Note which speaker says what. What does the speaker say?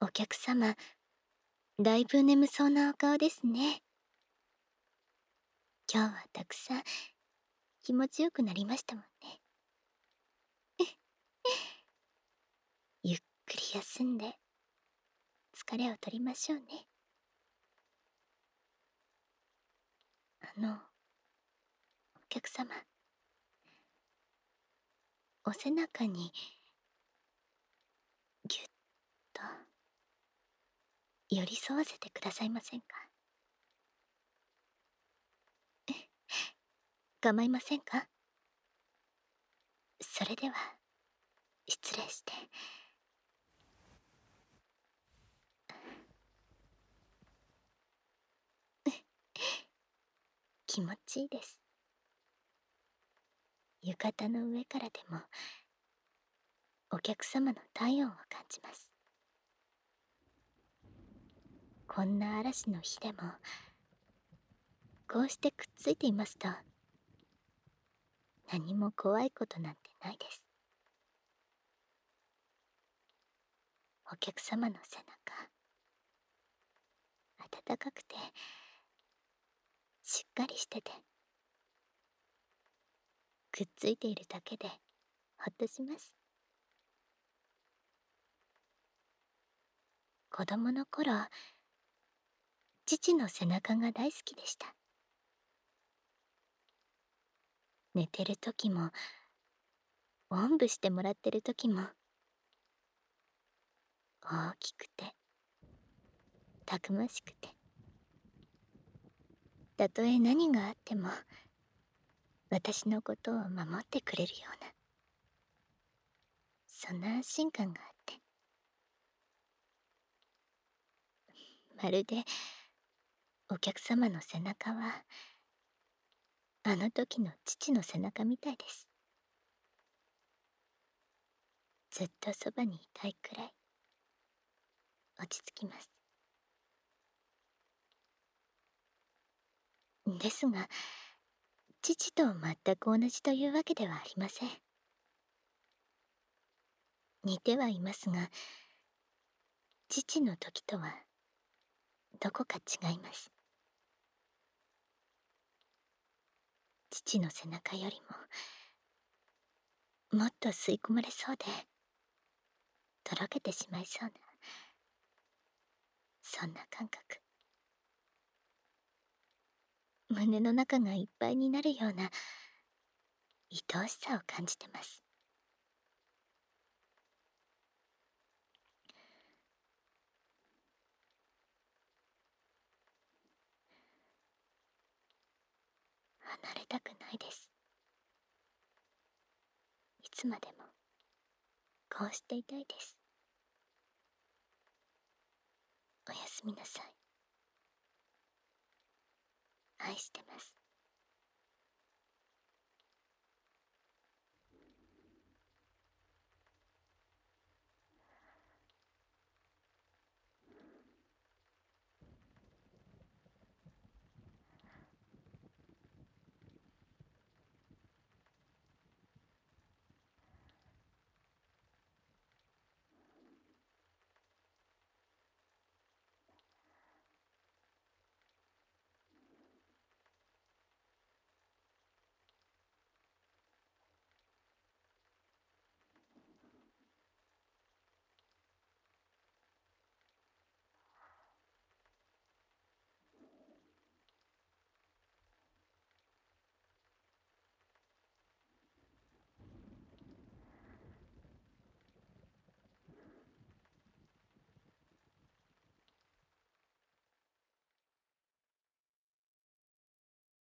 Speaker 1: お客様、だいぶ眠そうなお顔ですね。今日はたくさん気持ちよくなりましたもんね。ゆっくり休んで疲れを取りましょうね。お客様、お背中にぎゅっと寄り添わせてくださいませんか？構いませんか？それでは失礼して。気持ちいいです。浴衣の上からでもお客様の体温を感じます。こんな嵐の日でもこうしてくっついていますと何も怖いことなんてないです。お客様の背中、暖かくてしっかりしてて、くっついているだけでほっとします。子供の頃、父の背中が大好きでした。寝てる時もおんぶしてもらってる時も、大きくてたくましくて、たとえ何があっても私のことを守ってくれるような、そんな安心感があって、まるでお客様の背中はあの時の父の背中みたいです。ずっとそばにいたいくらい落ち着きます。ですが、父と全く同じというわけではありません。似てはいますが、父の時とはどこか違います。父の背中よりももっと吸い込まれそうでとろけてしまいそうな、そんな感覚。胸の中がいっぱいになるような愛おしさを感じてます。離れたくないです。いつまでもこうしていたいです。おやすみなさい。愛してます。